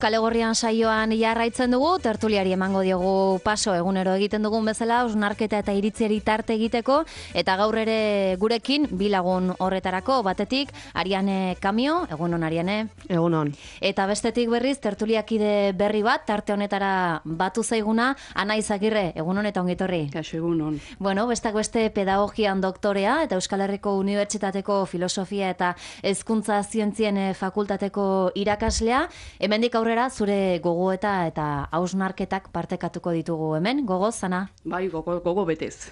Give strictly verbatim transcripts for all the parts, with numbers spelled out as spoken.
Kalegorrian saioan jarraitzen dugu, tertuliari emango diogu paso egunero egiten dugun bezala, osnarketa eta iritziari tarte egiteko, eta gaur ere gurekin bilagun horretarako, batetik, Ariane Kamio, egunon Ariane. Egunon. Eta bestetik berriz, tertuliakide berri bat, tarte honetara batu zaiguna, Ana Izagirre, egunon eta ongitorri. Kaixo, egunon. Bueno, besteak beste pedagogian doktorea, eta Euskal Herriko Unibertsitateko filosofia eta hezkuntza zientzien fakultateko irakaslea, hemendik aurre zure gogoeta eta hausnarketak partekatuko ditugu hemen, gogoz, Ana? Bai, gogo, gogo betez.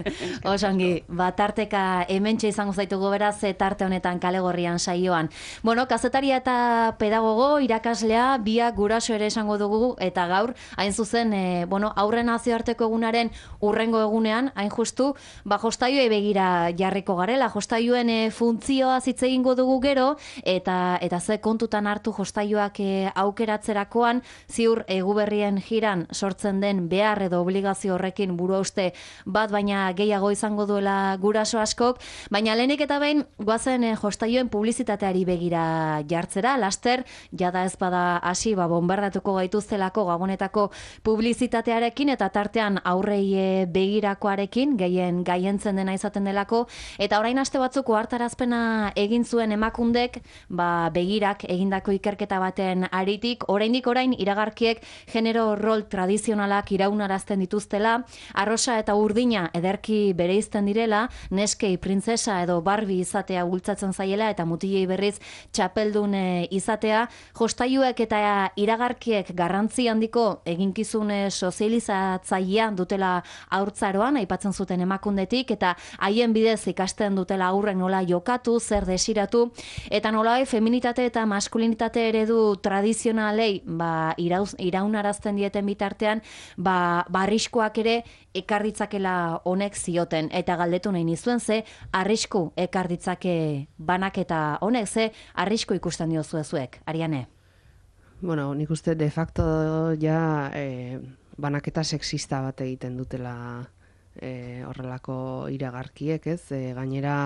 Osongi, bat tarteka hementxe izango zaitugu beraz tarte honetan Kalegorrian saioan. Bueno, kazetaria eta pedagogo, irakaslea, biak guraso ere esango dugu, eta gaur, hain zuzen, e, bueno, aurren nazioarteko egunaren urrengo egunean, hain justu, ba, jostaiuei begira jarriko garela, jostailuen e, funtzioa hitz egingo dugu gero, eta eta ze kontutan hartu jostaiuak e, aukera atzerakoan, ziur eguberrien jiran sortzen den behar edo obligazio horrekin burua uste bat baina gehiago izango duela guraso askok, baina lehenik eta behin goazen eh, jostaioen publizitateari begira jartzera, laster, jada ez bada hasi ba, bombardatuko gaituztelako gabonetako publizitatearekin eta tartean aurrei eh, begirakoarekin, gehien gaientzen dena izaten delako, eta orain aste batzuk ohartarazpena egin zuen emakundek, ba, begirak egindako ikerketa baten aritik, oraindik orain iragarkiek genero rol tradizionalak iraunarazten dituztela, arrosa eta urdina ederki bereizten direla, neskei printzesa edo Barbie izatea bultzatzen zaiela eta mutilei berriz txapeldun izatea, jostailuek eta iragarkiek garrantzi handiko eginkizun sozializatzailea dutela haurtzaroan, aipatzen zuten emakundetik, eta haien bidez ikasten dutela aurren nola jokatu, zer desiratu, eta nolai feminitate eta maskulinitate eredu tradizional lei, ba, irauz, iraunarazten dieten bitartean, ba, barriskoak ere ekarditzakela honek zioten. Eta galdetu nahi nizuen ze, arrisku ekarditzake banaketa honek, ze arrisku ikusten diozu ezuek, Ariane? Bueno, nik uste de facto ja eh, banaketa sexista bat egiten dutela eh, horrelako iragarkiek, ez? Eh, gainera,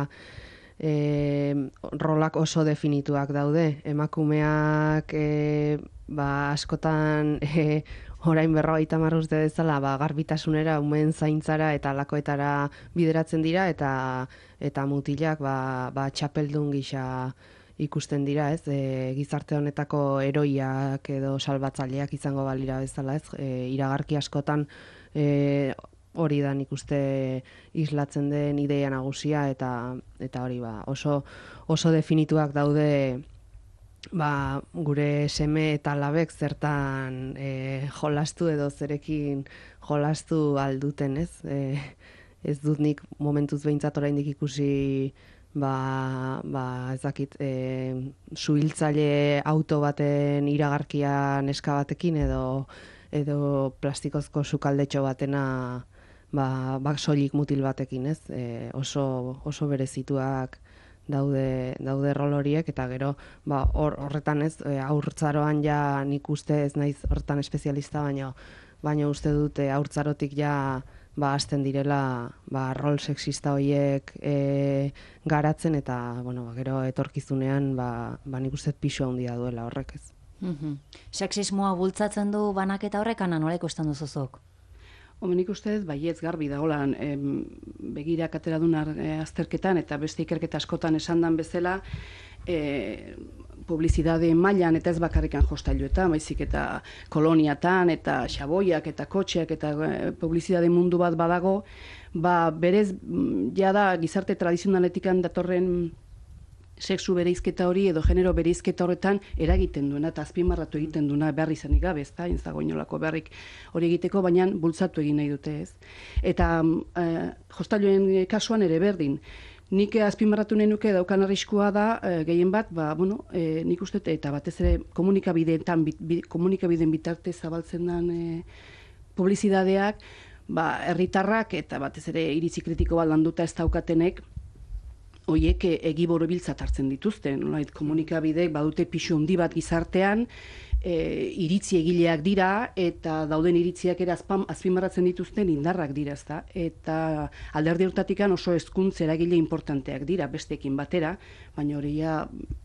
E, rolak oso definituak daude. Emakumeak e, ba, askotan e, orain berrogeita hamar urte bezala ba, garbitasunera, umen zaintzara eta alakoetara bideratzen dira, eta eta mutilak ba, ba, txapeldun gisa ikusten dira, ez? E, gizarte honetako heroiak edo salbatzaileak izango balira bezala, ez? E, iragarki askotan e, hori da nik uste islatzen den ideia nagusia, eta eta hori ba, oso oso definituak daude ba, gure seme eta alabek zertan e, jolastu edo zerekin jolastu alduten, ez? E, ez dut nik momentuz behintzat oraindik ikusi ba, ba ez dakit e, suhiltzaile auto baten iragarkia neska batekin edo edo plastikozko sukaldetxo batena ba, ba soilik mutil batekin, ez? E, oso, oso berezituak daude, daude rol horiek, eta gero ba, hor, horretan ez, e, haurtzaroan ja nik uste ez naiz horretan espezialista, baina baina uste dute haurtzarotik ja ba, hasten direla ba, rol sexista horiek e, garatzen, eta bueno, ba, gero etorkizunean ba, ba, nik uste pisu handia duela horrek, ez. Mm-hmm. Sexismoa bultzatzen du banaketa horrekan, nola ikusten duzuzuk? Home, nik uste baietz garbi dagolan em, begirak ateradun e, azterketan eta beste ikerketa askotan esandan bezala e, publizidade mailan eta ez bakarrikan jostailuetan, baizik eta koloniatan eta xaboiak eta kotxeak eta e, publizidade mundu bat badago, ba berez jada gizarte tradizionaletikan datorren sexu bereizketa hori edo genero bereizketa horretan eragiten duena eta azpimarratu egiten duena behar izanik gabe, ez da, ez dago inolako beharrik hori egiteko, baina bultzatu egin nahi dute, ez. Eta eh, jostailuen kasuan ere berdin. Nik azpimarratu nahi nuke daukan arriskua da, eh, gehien bat, ba, bueno, eh, nik uste, eta batez ere komunikabideetan, bit, bit, komunikabideen bitarte zabaltzen den eh, publizidadeak, ba, herritarrak eta batez ere iritzi kritiko bat landuta ez daukatenek, hoiek egiboro biltzat hartzen dituzte, nolait komunikabideek badute pisu handi bat gizartean, e, iritzi egileak dira, eta dauden iritziak ere azpam, azpimarratzen dituzten indarrak dira, ezta? Eta alderdi hortatikan oso hezkuntza eragile importanteak dira, besteekin batera, baina hori ja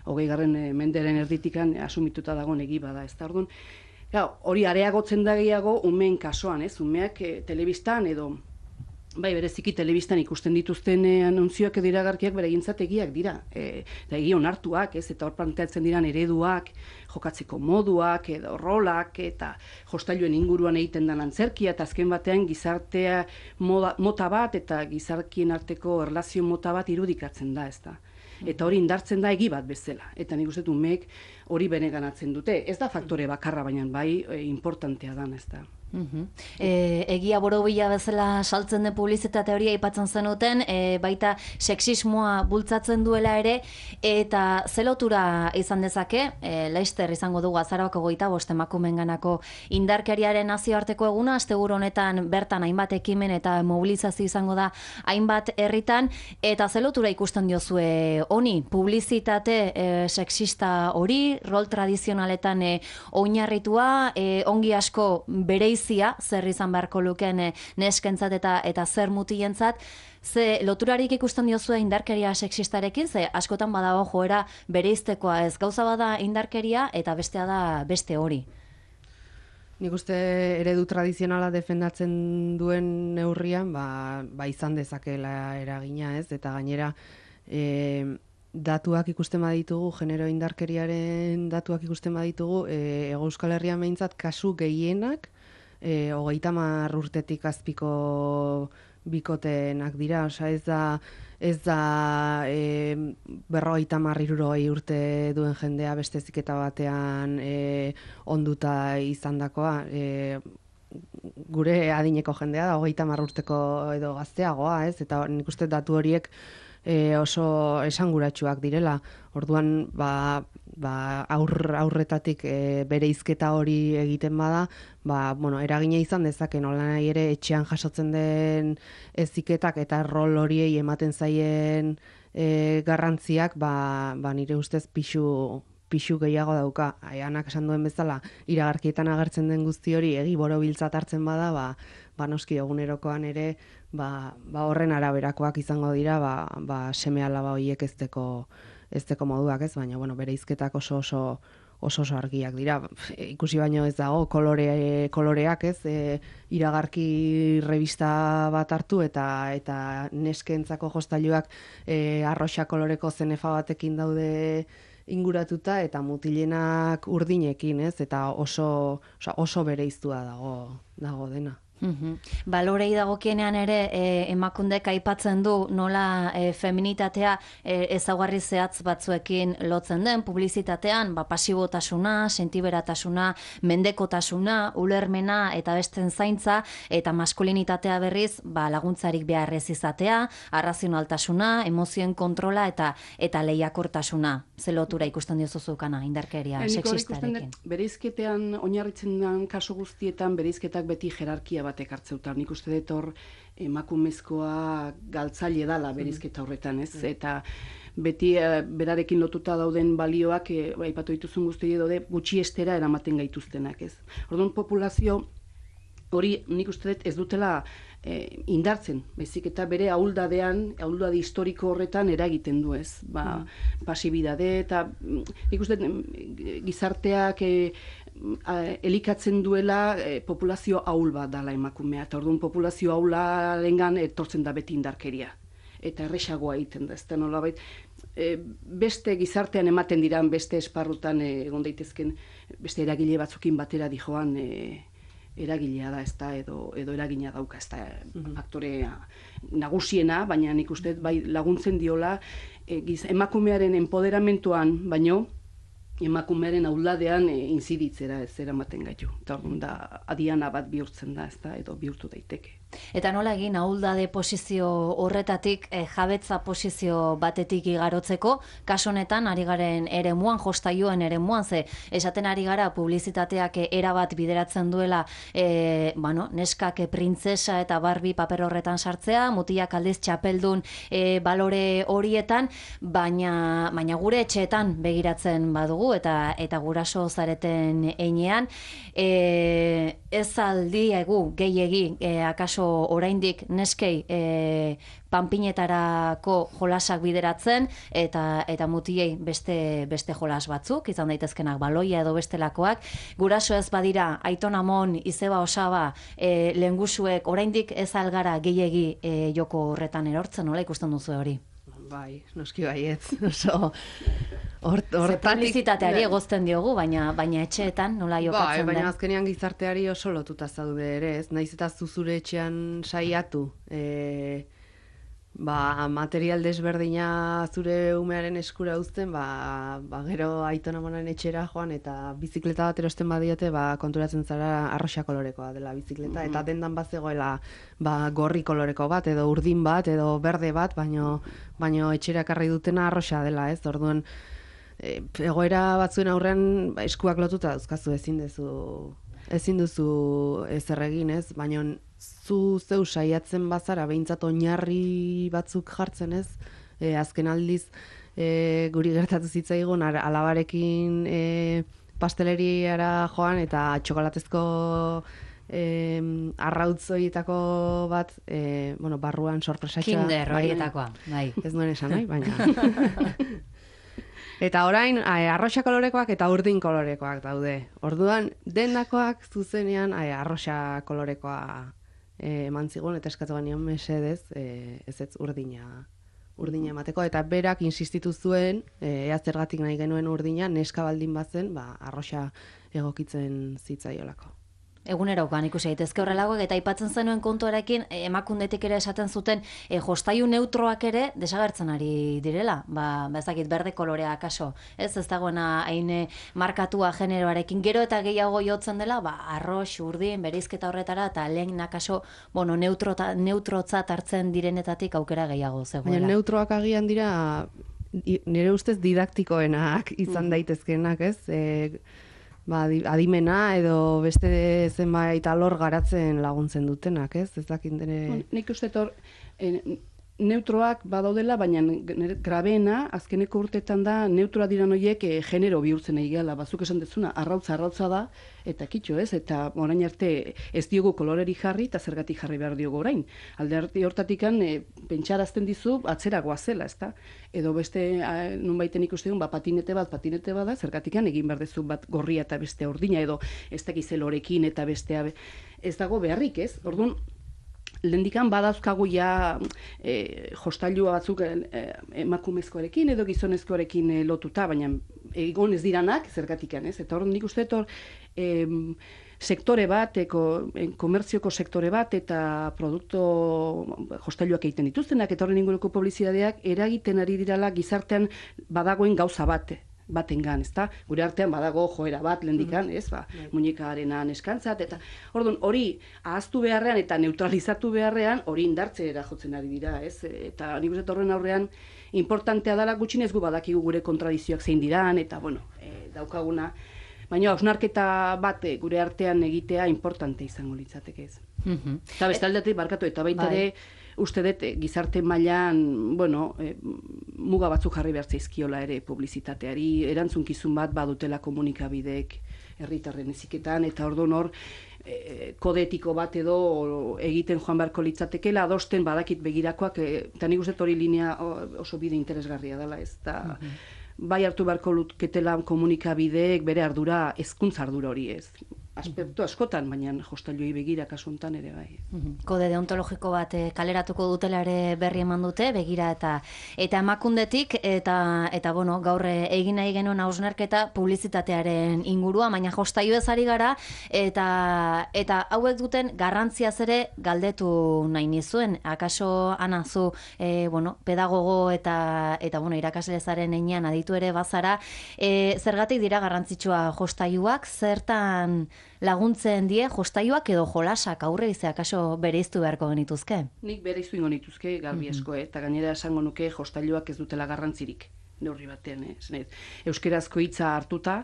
hogeigarren menderen erditikan asumituta dagoen egi bada, ez da, orduan. Hori areagotzen da gehiago umeen kasuan, ez, umeak e, telebistan edo bai, bereziki telebistan ikusten dituzten e, anunzioak edo iragarkiak bere gintzategiak dira. E, eta egi onartuak, ez, eta hor planteatzen diran ereduak, jokatzeko moduak, edo rolak, eta jostailuen inguruan egiten den antzerkia, eta azken batean gizartea moda, mota bat, eta gizarkien arteko erlazio mota bat irudikatzen da, ez da. Eta hori indartzen da egi bat bezala. Eta nik uste dut umeek hori beneganatzen dute. Ez da faktore bakarra, baina bai e, importantea dan, ez da. Uh-huh. E, egia borobila bezala saltzen den publizitate hori aipatzen zenuten, e, baita sexismoa bultzatzen duela ere, eta zelotura izan dezake, e, Laster izango dugu azaroako goita bost emakumenganako indarkeriaren nazioarteko eguna, asteburu honetan bertan hainbat ekimen eta mobilizazio izango da hainbat herritan, eta zelotura ikusten diozue honi, publizitate e, sexista hori, rol tradizionaletan e, oinarritua, e, ongi asko bereiz zer izan beharko lukeen neskentzat eta eta zer mutilentzat, ze loturarik ikusten diozue indarkeria sexistarekin, ze askotan badago joera bereiztekoa, ez gauza bada indarkeria eta bestea da beste hori. Nik uste eredu tradizionala defendatzen duen neurrian, ba, ba izan dezakela eragina, ez, eta gainera e, datuak ikusten baditugu, genero indarkeriaren datuak ikusten baditugu, e, Hego Euskal Herrian behintzat kasu gehienak E, hogeita hamar urtetik azpiko bikotenak dira, osea ez da ez da e, berrogeita hamar hirurogei urte duen jendea beste heziketa batean e, onduta izandakoa. E, gure adineko jendea da hogeita hamar urteko edo gazteagoa, ez? Eta nik uste datu horiek e, oso esanguratsuak direla. Orduan, ba, ba aur, aurretatik e, bereizketa hori egiten bada, ba, bueno, eragina izan dezake nola nahi ere etxean jasotzen den heziketak eta rol horiei ematen zaien e, garrantziak, ba, ba nire ustez pixu pixu gehiago dauka. Aianak esan duen bezala, iragarkietan agertzen den guzti hori egi borobiltzat hartzen bada, ba, ba noski egunerokoan ere ba, ba horren araberakoak izango dira, ba, ba seme alaba horiek ezteko ezteko moduak, ez, baina bueno, bereizketak oso oso oso oso argiak dira. Ikusi baino ez dago kolore, koloreak, ez, e, iragarki revista bat hartu eta eta neskentzako jostailuak e, arroxa koloreko zenefa batekin daude inguratuta eta mutilenak urdinekin, ez, eta oso oso, oso bereiztua dago dago dena. Uhum. Balorei dagokienean ere e, emakundek aipatzen du nola e, feminitatea e, ezaugarri zehatz batzuekin lotzen den publizitatean, ba, pasibotasuna, sentiberatasuna, mendekotasuna, ulermena eta besten zaintza, eta maskulinitatea berriz ba, laguntzarik beharrez izatea, arrazionaltasuna, emozioen kontrola eta eta lehiakortasuna. Ze lotura ikusten diozuzukana indarkeria sexistarekin? Bereizketean oinarritzen den kasu guztietan bereizketak beti jerarkia batek hartzeutan. Nik uste dut hor emakumezkoa galtzaile dala bereizketa horretan, ez? Eta beti e, berarekin lotuta dauden balioak, e, aipatu dituzun guzti daude, gutxiestera eramaten gaituztenak, ez? Orduan populazio hori nik uste dut ez dutela e, indartzen, baizik eta bere ahuldadean, ahuldade historiko horretan eragiten du, ez? Ba, mm. pasibidade eta nik uste dut gizarteak e, elikatzen duela e, populazio ahul bat dala emakumea, eta orduan populazio ahularengan etortzen da beti indarkeria. Eta erresagoa egiten da, ez da nolabait, e, beste gizartean ematen diran, beste esparrutan e, egon daitezken, beste eragile batzukin batera dijoan e, eragilea da, ez da, edo, edo eragina dauka, ez da, mm-hmm. faktore nagusiena, baina nik uste bai laguntzen diola e, giz, emakumearen empoderamentuan, baino, emakumearen auladean e, inziditzera ez eramaten gaitu. Eta orduan da, adiana bat bihurtzen da, ez da, edo bihurtu daiteke. Eta nola egin ahuldade posizio horretatik eh, jabetza posizio batetik igarotzeko, kasu honetan ari garen eremuan, jostailuen eremuan, ze esaten ari gara publizitateak erabat bideratzen duela eh, bueno, neskak printzesa eta Barbie paper horretan sartzea, mutilak aldiz txapeldun eh, balore horietan, baina, baina gure etxeetan begiratzen badugu, dugu eta eta guraso zareten einean. E, ez aldiegu gehiegi e, akaso oraindik neskei e, panpinetarako jolasak bideratzen eta eta mutiei beste beste jolas batzuk, izan daitezkenak baloia edo bestelakoak. Guraso ez badira Aiton Amon, Izeba Osaba, e, lehengusuek oraindik ez algara gehiegi e, joko horretan erortzen, nola ikusten duzu hori? Bai, noski baietz. Oso hortatik publizitateari egozten diogu, baina baina etxeetan nola jokatzen bai, da. baina azkenean gizarteari oso lotuta zaude ere, ez? Naiz eta zu zure etxean saiatu, eh ba, material desberdina zure umearen eskura uzten, ba, ba gero Aiton Amonen etxera joan eta bizikleta bat erosten badiote, ba, konturatzen zara arroxa kolorekoa dela bizikleta, eta dendan bazegoela ba, gorri koloreko bat, edo urdin bat, edo berde bat, baino, baino etxera ekarri dutena arroxa dela, ez? Orduan, e, egoera batzuen aurrean ba, eskuak lotuta dauzkazu, ezin duzu ezin duzu ezer egin, ez? Baina zu zeu saiatzen bazara behintzat oinarri batzuk jartzen, ez? E, azken aldiz e, guri gertatu zitzaigun alabarekin e, pasteleriara joan eta txokolatezko e, arrautz horietako bat, e, bueno, barruan sorpresatxa. Kinder horietakoa, bai. Ez nuen esan nahi, baina... Eta orain, arroxa kolorekoak eta urdin kolorekoak daude. Orduan, dendakoak zuzenean arroxa kolorekoa e, eman zigun, eta eskatu ganion mesedez, e, ez ez urdina, urdina emateko. Eta berak insistitu zuen, e, ea zergatik nahi genuen urdina, neska baldin bazen, ba, arroxa egokitzen zitzaiolako. Egunerokoan ikusi daitezke horrelagoak, eta aipatzen zenuen kontuarekin emakundetik ere esaten zuten e, jostailu neutroak ere desagertzen ari direla, ba, bezakit berde kolorea akaso, ez ez dagoena hain markatua generoarekin, gero eta gehiago jotzen dela, ba, arrox, urdin, bereizketa horretara, eta lehen akaso, bueno, neutrota, neutrotzat hartzen direnetatik aukera gehiago zegoela. Baina neutroak agian dira, nire ustez didaktikoenak izan daitezkenak, ez? E, Ba, adimena edo beste zenbait alor garatzen laguntzen dutenak, ez? Ez dakit dene... Nik uste hor, neutroak badaudela, baina grabeena, azkeneko urtetan da, neutroa diran horiek e, genero bihurtzen egala, bazuk esan dezuna, arrautza, arrautza da, eta kitxo ez, eta orain arte ez diogu koloreri jarri, eta zergatik jarri behar diogu orain. Alderdi hortatikan, e, pentsarazten dizu, atzera goazela, ez da? Edo beste, nun baiten ikusten, ba, patinete bat, patinete bat da, zergatikan egin behar dezu bat gorria eta beste ordina, edo ez dakizelorekin eta bestea, ez dago beharrik, ez? Orduan, lehendikan badauzkagu ja e, jostailua batzuk e, emakumezkoarekin edo gizonezkoarekin e, lotuta, baina egon ez diranak zergatikan, ez? Eta hor nik uste hor e, sektore bat, eko, e, komertzioko sektore bat eta produkto jostailuak egiten dituztenak eta horren inguruko publizitateak eragiten ari dirala gizartean badagoen gauza bat batengan, ezta? Gure artean badago joera bat lehendikan, ez? Ba, muñekaarena neskantzat eta orduan hori ahaztu beharrean eta neutralizatu beharrean hori indartzera jotzen ari dira, ez? Eta nik uste horren aurrean importantea dela gutxinez gu badakigu gure kontradizioak zein diran eta bueno, e, daukaguna baina hausnarketa bat gure artean egitea importante izango litzateke, ez? Mm-hmm. Eta beste aldetik barkatu eta baita ere uste dut gizarte mailan, bueno, e, muga batzuk jarri behar zaizkiola ere publizitateari, erantzunkizun bat badutela komunikabideek herritarren heziketan eta orduan hor e, kode etiko bat edo egiten joan beharko litzatekeela adosten badakit begirakoak e, eta nik uste hori linea oso bide interesgarria dela, ez da mm-hmm. Bai hartu beharko lutketela komunikabideek bere ardura, hezkuntza ardura hori, ez? Aspektu askotan, baina jostailuei begira kasu honetan ere bai. Kode deontologiko bat e, kaleratuko dutela ere berri eman dute, begira eta eta emakundetik eta eta bueno, gaur egin nahi genuen hausnarketa publizitatearen ingurua, baina jostailu ez ari gara eta eta hauek duten garrantziaz ere galdetu nahi nizuen. Akaso Ana zu e, bueno, pedagogo eta eta bueno, irakasle zaren heinean aditu ere bazara, e, zergatik dira garrantzitsua jostailuak, zertan laguntzen die jostailuak edo jolasak aurre izea kaso bereiztu beharko genituzke? Nik bereiztu ingo nituzke garbi asko, eh? Eta gainera esango nuke jostailuak ez dutela garrantzirik neurri batean, eh? Euskerazko hitza hartuta,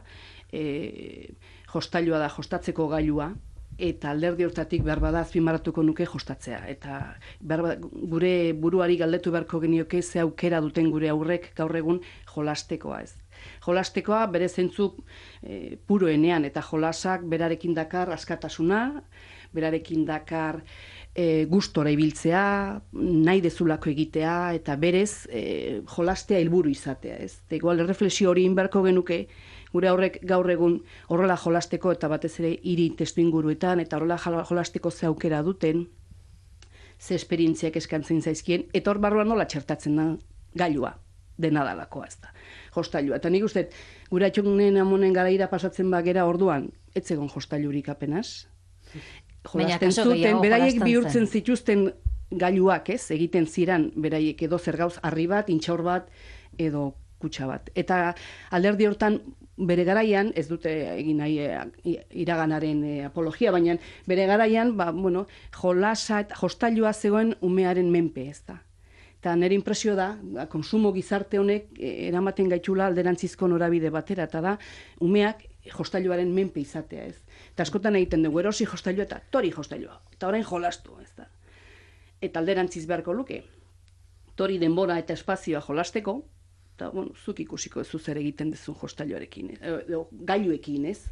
e, jostailua da jostatzeko gailua, eta alderdi hortatik behar bada azpimarratuko nuke jostatzea. Eta behar gure buruari galdetu beharko genioke ze aukera duten gure aurrek gaur egun jolastekoa, ez. Jolastekoa bere zentzu e, puroenean, eta jolasak berarekin dakar askatasuna, berarekin dakar e, gustora ibiltzea, nahi dezulako egitea, eta berez e, jolastea helburu izatea. Ez? Eta igual, erreflexio hori inberko genuke, gure aurrek gaur egun horrela jolasteko, eta batez ere hiri testu inguruetan, eta horrela jolasteko ze aukera duten, ze esperientziak eskantzen zaizkien, eta hor barruan nola txertatzen da gailua, dena dalakoa, ez da, jostailua. Eta nik uste, gure atxonen amonen garaira pasatzen bagera orduan, ez egon jostailurik apenas. Jolasten zuten, beraiek bihurtzen zituzten gailuak, ez, egiten ziran, beraiek edo zer gauz, harri bat, intxaur bat, edo kutsa bat. Eta alderdi hortan, bere garaian, ez dute egin nahi e, iraganaren e, apologia, baina bere garaian, ba, bueno, jolasa eta jostailua zegoen umearen menpe, ez da. Eta nire impresio da, ba, konsumo gizarte honek e, eramaten gaitxula alderantzizko norabide batera, eta da, umeak jostailuaren menpe izatea, ez. Eta askotan egiten dugu, erosi jostailua eta tori jostailua, eta orain jolastu, ez da. Eta alderantziz beharko luke, tori denbora eta espazioa jolasteko, eta, bueno, zuk ikusiko ez zer egiten dezun jostailuarekin, edo gailuekin, ez?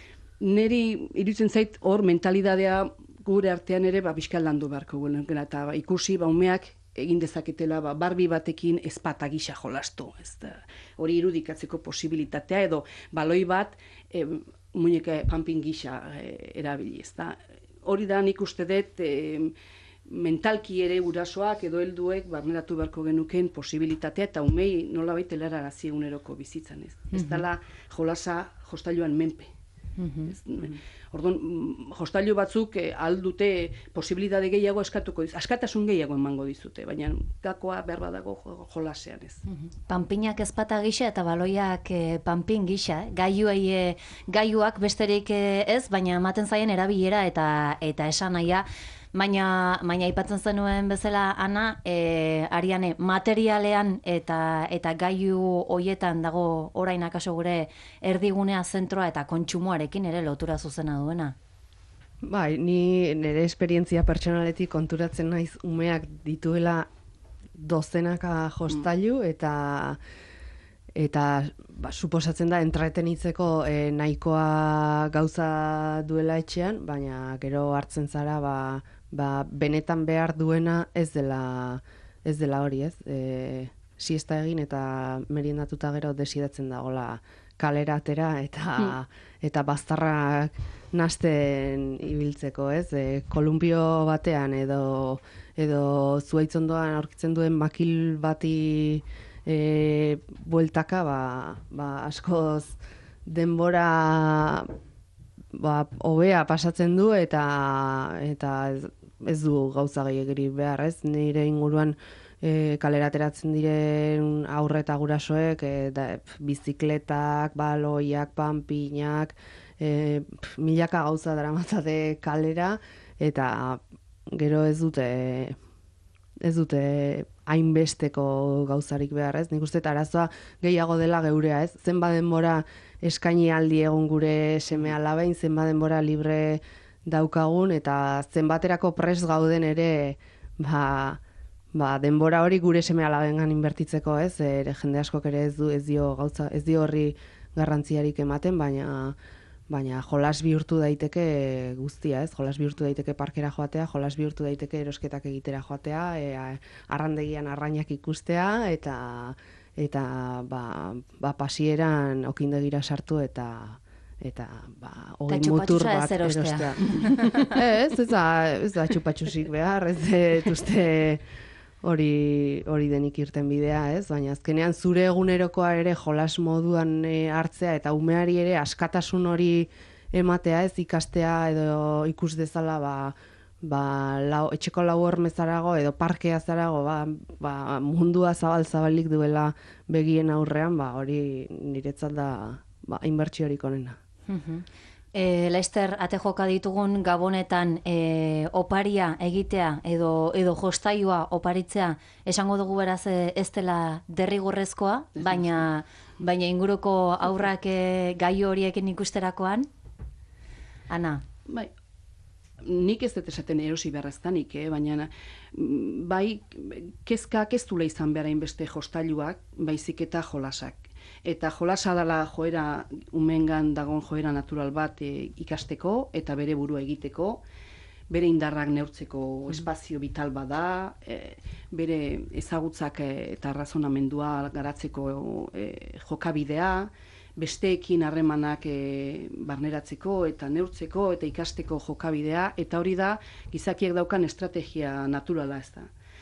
Neri iruditzen zait hor mentalidadea gure artean ere ba bizkal landu beharko guen, eta ba, ikusi ba umeak egin dezaketela ba barbi batekin ezpata gisa jolastu, ez da. Hori irudikatzeko posibilitatea edo baloi bat e, muñeka pumping gisa e, erabili, ez da. Hori da nik uste dut e, mentalki ere gurasoak edo helduek barneratu beharko genukeen posibilitatea eta umei nolabait helarazi eguneroko bizitzan, ez. Ez dela jolasa jostailuan menpe. Mm-hmm. Orduan, jostailu batzuk eh, aldute posibilitate gehiago eskatuko diz, askatasun gehiago emango dizute, baina gakoa behar badago jolasean, ez. Mm-hmm. Panpinak ezpata gisa eta baloiak eh, panpin gisa, gaiuei eh, gaiuak besterik eh, ez, baina ematen zaien erabilera eta eta esanahia. Baina, baina aipatzen zenuen bezala, Ana, e, Ariane, materialean eta eta gailu hoietan dago orain akaso gure erdigunea zentroa eta kontsumoarekin ere lotura zuzena duena. Bai, ni nire esperientzia pertsonaletik konturatzen naiz umeak dituela dozenaka jostailu eta eta ba, suposatzen da entretenitzeko e, nahikoa gauza duela etxean, baina gero hartzen zara ba, ba, benetan behar duena ez dela ez dela hori, ez? E, siesta egin eta meriendatuta gero desidatzen dagola kalera atera eta hmm. eta baztarrak nasten ibiltzeko, ez? E, kolumpio batean edo edo zuaitzondoan aurkitzen duen makil bati E, bueltaka ba, ba, askoz denbora ba, hobea pasatzen du eta eta ez, ez du gauza gehiagiri behar, ez? Nire inguruan e, kalera ateratzen diren aurre eta gurasoek e, da, bizikletak, baloiak, panpinak, e, milaka gauza daramatzate kalera eta gero ez dute ez dute hainbesteko gauzarik behar, ez? Nik uste arazoa gehiago dela geurea, ez? Zenba denbora eskaini aldi egun gure seme alabein, zenba denbora libre daukagun, eta zenbaterako prest gauden ere, ba, ba denbora hori gure seme alabengan inbertitzeko, ez? Ere jende askok ere ez du ez dio gauza, ez dio horri garrantziarik ematen, baina baina jolas bihurtu daiteke guztia, ez? Jolas bihurtu daiteke parkera joatea, jolas bihurtu daiteke erosketak egitera joatea, e, arrandegian arrainak ikustea eta eta ba, ba pasieran okindegira sartu eta eta ba hogei mutur bat erostea. ez, ez da, ez da txupatxusik behar, ez dut uste hori hori denik irten bidea, ez? Baina azkenean zure egunerokoa ere jolas moduan e, hartzea eta umeari ere askatasun hori ematea, ez? Ikastea edo ikus dezala ba, ba lau, etxeko lau hormezarago edo parkea zarago ba, ba, mundua zabal-zabalik duela begien aurrean, ba hori niretzat da ba inbertsiorik onena. Mhm. E, Laster, ate joka ditugun gabonetan e, oparia egitea edo edo jostailua oparitzea esango dugu beraz ez dela derrigorrezkoa, baina baina inguruko aurrak e, gaio horiekin ikusterakoan. Ana. Bai. Nik ez dut esaten erosi beharreztanik, eh? Baina bai kezkak ez dula izan behar hainbeste jostailuak, baizik eta jolasak. eta jolasa dela joera, umengan dagoen joera natural bat e, ikasteko eta bere burua egiteko, bere indarrak neurtzeko espazio vital bada, e, bere ezagutzak e, eta razonamendua garatzeko e, jokabidea, besteekin harremanak e, barneratzeko eta neurtzeko eta ikasteko jokabidea, eta hori da gizakiek daukan estrategia naturala ez da.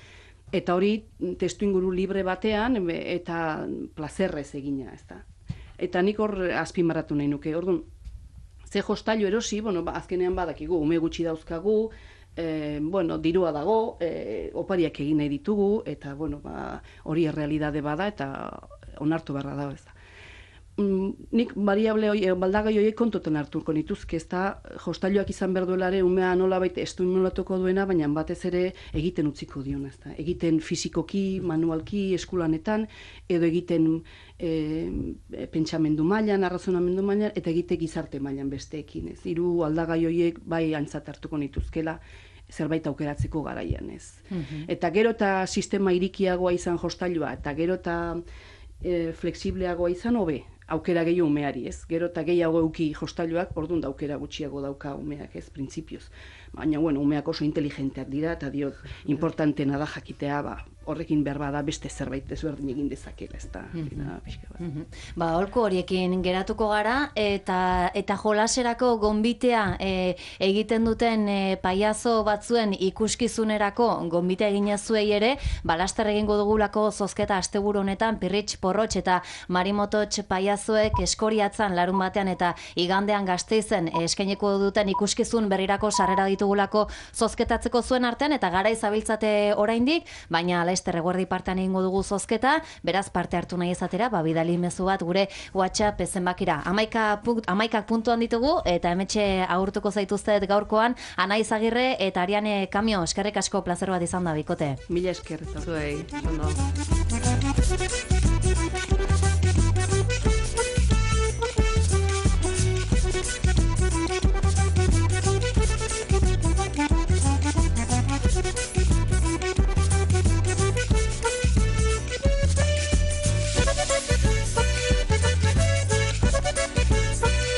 Eta hori testu inguru libre batean eta plazerrez egina ez da. Eta nik hor azpimarratu nahi nuke, orduan, ze jostailu erosi, bueno, ba, azkenean badakigu, ume gutxi dauzkagu, e, bueno, dirua dago, e, opariak egin nahi ditugu, eta bueno, ba, hori errealidade bada, eta onartu beharra dago ez da. Mm, nik variable hoi, baldagai horiek kontutan hartuko nituzke, ez da, jostailuak izan behar duelare, umea nolabait estimulatuko duena, baina batez ere egiten utziko diona, ez da. Egiten fizikoki, manualki, eskulanetan, edo egiten e, pentsamendu mailan, arrazonamendu mailan, eta egite gizarte mailan besteekin, ez. Hiru aldagai horiek bai aintzat hartuko nituzkela, zerbait aukeratzeko garaian, ez. Mm-hmm. Eta gero eta sistema irikiagoa izan jostailua, eta gero eta e, fleksibleagoa izan hobe, aukera gehiago umeari, ez? Gero eta gehiago euki jostailuak, orduan da aukera gutxiago dauka umeak, ez, printzipioz. Baina, bueno, umeak oso inteligenteak dira, eta diot, importantena da jakitea, ba, horrekin behar bada beste zerbait ezberdin egin dezakela, ez da, mm-hmm. pixka bat. Mm-hmm. Ba, holko horiekin geratuko gara, eta eta jolaserako gonbitea e, egiten duten e, paiazo batzuen ikuskizunerako gonbitea eginezuei ere, balaster egingo dugulako zozketa asteburu honetan, Pirritx Porrotx eta Marimototx paiazoek eskoriatzan larun batean eta igandean Gasteizen eskaineko duten ikuskizun berrirako sarrera ditugulako zozketatzeko zuen artean, eta gara izabiltzate oraindik, baina laizter eguerdi partean egingo dugu zozketa, beraz parte hartu nahi izatera, ba, bidali mezu bat gure WhatsApp zenbakira. Amaikak puntuan ditugu, eta hemetxe agurtuko zaituztet gaurkoan, Anaiz Agirre eta Ariane Kamio, eskerrik asko plazer bat izan da, bikote. Mila esker. Zuei, ondo.